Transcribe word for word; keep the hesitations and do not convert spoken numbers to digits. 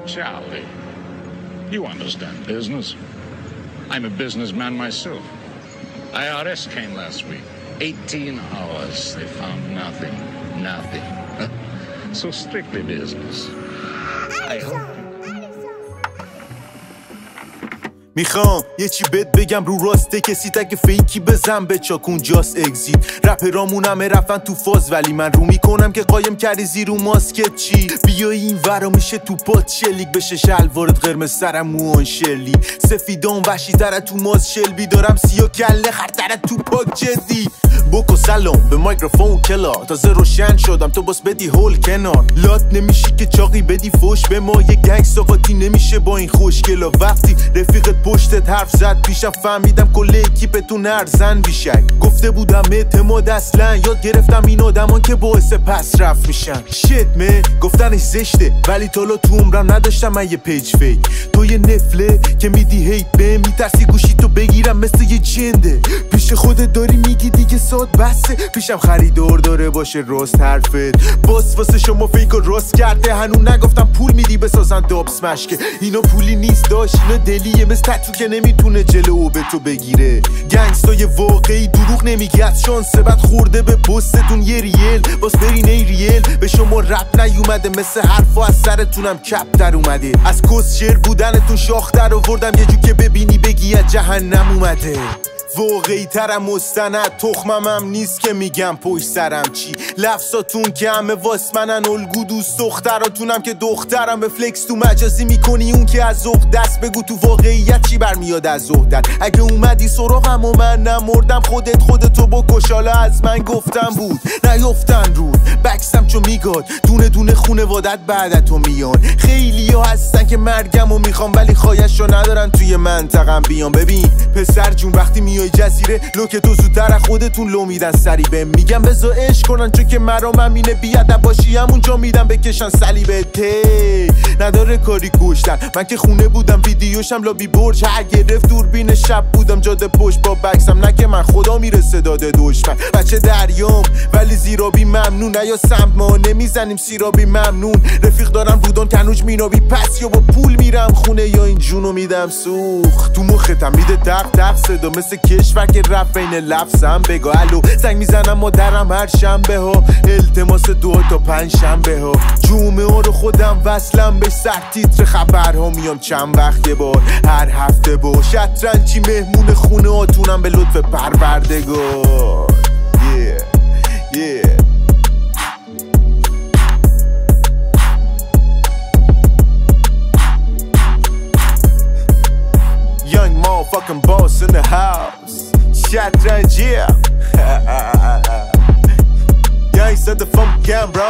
Charlie, you understand business. I'm a businessman myself. I R S came last week. eighteen hours. They found nothing. Nothing. So strictly business. I hope. میخوام یه چی بهت بگم رو راسته کسی تک فیکی بزن به چاکون جاست اگزیت رپرامون همه رفتن تو فاز ولی من رو میکنم که قایم کردی زیرو ماسکت چی بیای این ورا میشه تو پات شلیک بشه شلوارت قرمز سرم موان شلی سفیدان وحشی تره تو ماز شلبی دارم سیا کله خرتره تو پاک جدی بکو سلام به میکروفون کلا تازه روشن شدم تو باس بدی هول کنار لات نمیشی که چاقی بدی فوش به ما یه گنگ ساقاتی نمیشه با این خوشگلا وقتی رفیقت پشتت حرف زد پیشم فهمیدم کل اکیپتون ارزن بیشک گفته بودم اعتماد اصلا یاد گرفتم این آدمان که باعث پس رفت میشن شت مه گفتنش زشته ولی تالا تو عمرم نداشتم من یه پیج فیک تو یه نفله که میدی هیت به میترسی گوشی تو بگیرم مثل یه جنده پیش خودت داری میگی دیگه ساد بسه پیشم خریدار داره باشه راست حرفت باس واسه شما فیک و راست کرده هنوز نگفتم پول میدی بسازن داب سمش که اینا پولی نیست داشت اینا دلیه مثل تتو که نمیتونه جلو به تو بگیره گنگستای واقعی دروغ نمیگه از شانس بعد خورده به پستتون یه ریل باز برین ای ریل به شما رپ نیومده مثل حرفا از سرتونم کپ در اومده از کس شیر بودنتون شاخ در آوردم یه جو که ببینی بگی از جهنم اومده واقعی ترم مستند تخمم هم نیست که میگم پشت سرم چی لفظاتون که همه واس منن الگو دوست دختراتونم که دخترم به فلکس تو مجازی میکنی اون که از زخ دست بگو تو واقعیت چی برمیاد از زهدت اگه اومدی سراغم و من نمردم خودت خودتو بکش حالا از من گفتم بود نیفتن رود بکسم چو میگاد دونه دونه خونوادت بعدتو میان خیلی ها هستن که مرگم و میخوام ولی خواهشو ندارن توی منطقم بیان ببین پسر جون وقتی می جزیره لوک تو زودتر خودتون لو میدن سری به میگم بذار عشق کنن چون که مرام همینه بیادب باشی همونجا میدم بکشن صلیبت تی نداره کاری کشتن من که خونه بودم ویدیوشم لابی برج هر گرفت دوربین شب بودم جاده پشت با بکسم نه که من خدا میرسه داده دشمن بچه دریام ولی زیرابی ممنون نه یا سمت ما نمیزنیم سیرابی ممنون رفیق دارم بودن کنوج مینابی پس یا با پول میرم خونه یا این جونو میدم سوخ تو مختم میده دق دق صدا مثل کشور که رفت این لفظم بگو الو زنگ میزنم مادرم هر شنبه ها التماس دو تا پنج شنبه ها جمعه ها رو خودم وصلم به سر تیتر خبرها میام چند وقت یه بار هر هفته با شطرنجی مهمون خونه هاتونم به لطف پروردگار yeah yeah young motherfucking boss in the house شطرنج yeah Gangsta the funk can bro